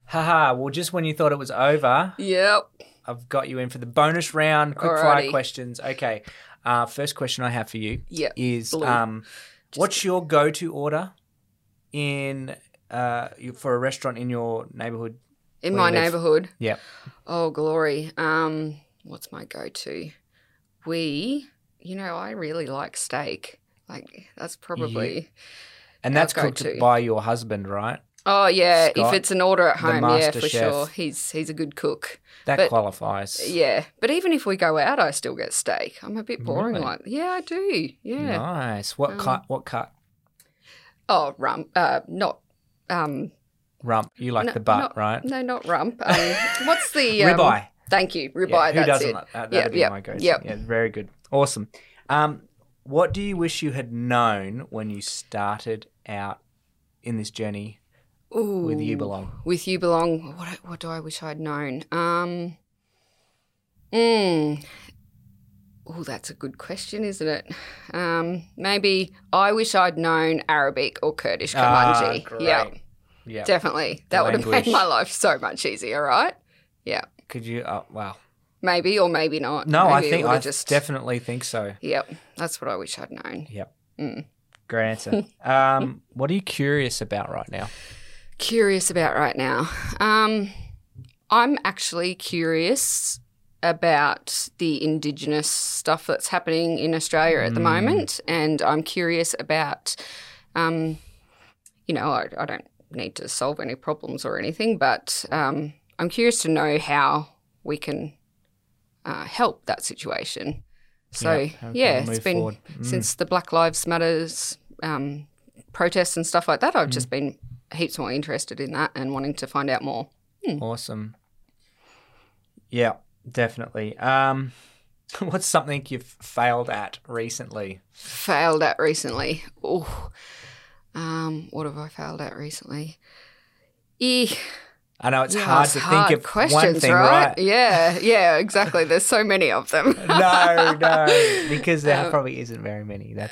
Haha, well, just when you thought it was over, Yep. I've got you in for the bonus round, quick fire Alrighty. questions. Okay, first question I have for you Yep. is Blue. what's your go-to order for a restaurant in your neighbourhood? In where my you live? neighbourhood. Yep. Oh, glory. What's my go-to? I really like steak. Like, that's probably And our that's cooked go-to. by your husband, right? Oh, yeah. Scott, If it's an order at the home, master for chef. sure. He's a good cook. That But- qualifies. Yeah. But even if we go out, I still get steak. I'm a bit boring Really? like Yeah, I do. Yeah. Nice. What cut? What cut? Oh, rump. Not... Rump. You like no, the butt, not- right? No, not rump. What's the... Ribeye. Thank you. Yeah, Ribeye, who that's doesn't it. like that? That'd be my go-to. Yep. Yeah, very good. Awesome. What do you wish you had known when you started out in this journey Ooh, with You Belong? With You Belong, what do I wish I'd known? Oh, that's a good question, isn't it? Maybe I wish I'd known Arabic or Kurdish Kurmanji. Great. Yeah, Yeah. definitely. That would have made Language. my life so much easier, right? Yeah, Could you? Wow. maybe or maybe not. No, Maybe it I would've definitely think so. Yep, that's what I wish I'd known. Yep. Mm. Great answer. What are you curious about right now? Curious about right now. I'm actually curious about the Indigenous stuff that's happening in Australia at the moment, and I'm curious about, I don't need to solve any problems or anything, but I'm curious to know how we can help that situation. So, how we can it's move been forward. since the Black Lives Matters protests and stuff like that, I've just been heaps more interested in that and wanting to find out more. Awesome. Yeah, definitely. What's something you've failed at recently? Failed at recently. Oh, what have I failed at recently? I know it's hard to think of questions, one thing, right? right? Yeah, exactly. There's so many of them. No, because there probably isn't very many. That's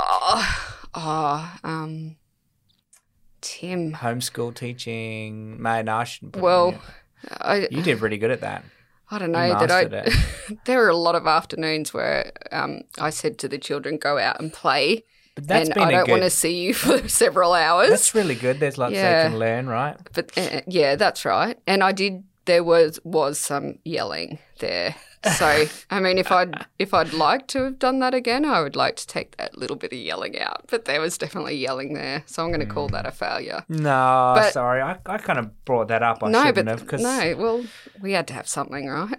Tim. homeschool teaching. Man, I shouldn't put Well, you did pretty good at that. I don't You know that mastered it. there were a lot of afternoons where I said to the children, "Go out and play," But that's and been I don't want to good. see you for several hours. That's really good. There's lots Yeah. they can learn, right? But yeah, that's right. And I did. There was some yelling there. So I mean, if I'd like to have done that again, I would like to take that little bit of yelling out. But there was definitely yelling there, so I'm going to call that a failure. No, But- sorry. I kind of brought that up. I No, shouldn't but have. 'Cause, well, we had to have something, right?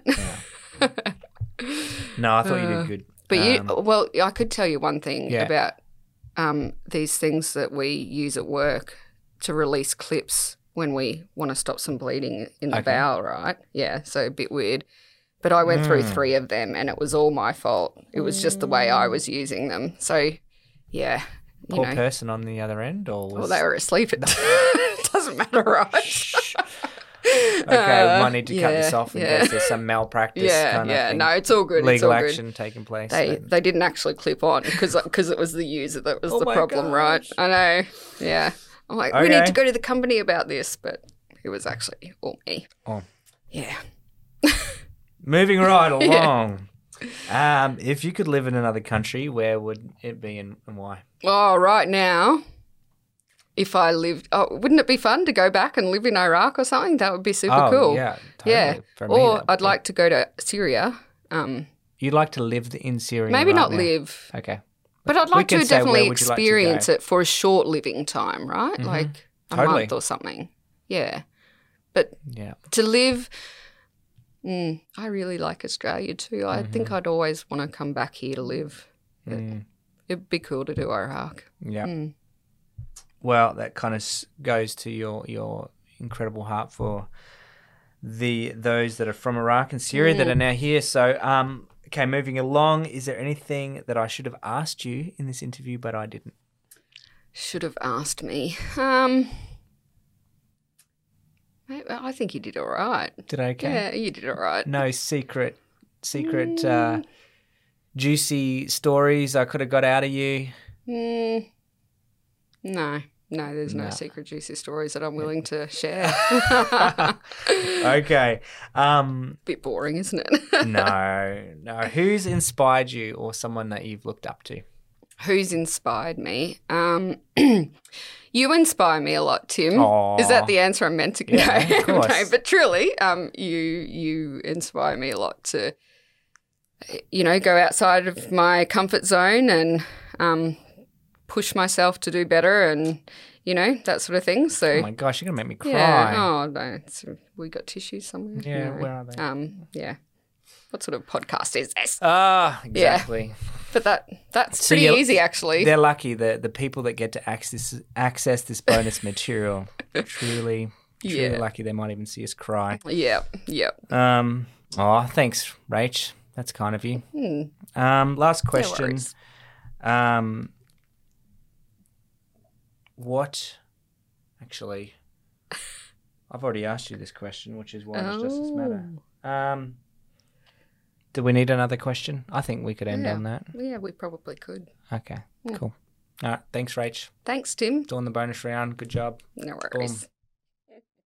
No, I thought you did good. But I could tell you one thing Yeah. about these things that we use at work to release clips when we want to stop some bleeding in the Okay. bowel, right? Yeah, so a bit weird. But I went through 3 of them and it was all my fault. It was just the way I was using them. So, yeah, you Poor know. person on the other end, or was Well, they were asleep. It doesn't matter, right? okay? We might need to cut this off in yeah. case there's some malpractice Yeah, kind of yeah. thing. No, it's all good. Legal it's all action taking place. Good. They didn't actually clip on because it was the user that was Oh the my problem, right? gosh. I know. Yeah. I'm like, we Okay. need to go to the company about this, but it was actually all me. Oh. Yeah. Moving right along. If you could live in another country, where would it be and why? Oh, right now, if I lived, wouldn't it be fun to go back and live in Iraq or something? That would be super cool. Yeah, totally. Yeah. For me, Or that'd I'd be- like to go to Syria. You'd like to live in Syria? Maybe right not now. live, Okay. but I'd like can to say, where definitely would you like to experience go? it for a short living time, right? Like a Totally. month or something. Yeah. But Yeah. to live, I really like Australia too. I think I'd always want to come back here to live. It'd be cool to do Iraq. Yeah. Well, that kind of goes to your incredible heart for those that are from Iraq and Syria that are now here. So, okay, moving along. Is there anything that I should have asked you in this interview, but I didn't? Should have asked me. I think you did all right. Did I okay? Yeah, you did all right. No secret juicy stories I could have got out of you? No. No, there's no No. secret juicy stories that I'm willing to share. Okay. Bit boring, isn't it? No. Who's inspired you or someone that you've looked up to? Who's inspired me? You inspire me a lot, Tim. Aw. Is that the answer I'm meant to give? Yeah, of course. No, but truly, you inspire me a lot to, go outside of my comfort zone and push myself to do better and, that sort of thing. So, Oh my gosh, you're going to make me cry. yeah. Oh, no. We got tissues somewhere? Yeah, No. where are they? Yeah. What sort of podcast is this? Exactly. But that's So pretty you're- easy, actually. They're lucky, the people that get to access this bonus material. Truly Yeah. lucky. They might even see us cry. Yep. Thanks, Rach. That's kind of you. Last question. worries. What? Actually, I've already asked you this question, which is why does justice matter? Do we need another question? I think we could end on that. Yeah, we probably could. Okay, cool. All right, thanks, Rach. Thanks, Tim. Doing the bonus round. Good job. No worries. Boom.